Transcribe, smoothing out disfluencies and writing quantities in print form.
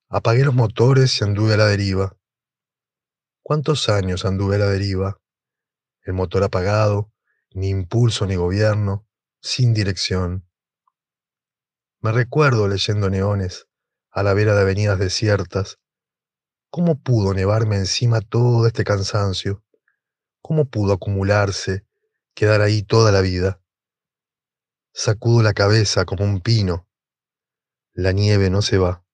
Apagué los motores y anduve a la deriva. ¿Cuántos años anduve a la deriva? El motor apagado, ni impulso ni gobierno, sin dirección. Me recuerdo leyendo neones, a la vera de avenidas desiertas. ¿Cómo pudo nevarme encima todo este cansancio? ¿Cómo pudo acumularse, quedar ahí toda la vida? Sacudo la cabeza como un pino. La nieve no se va.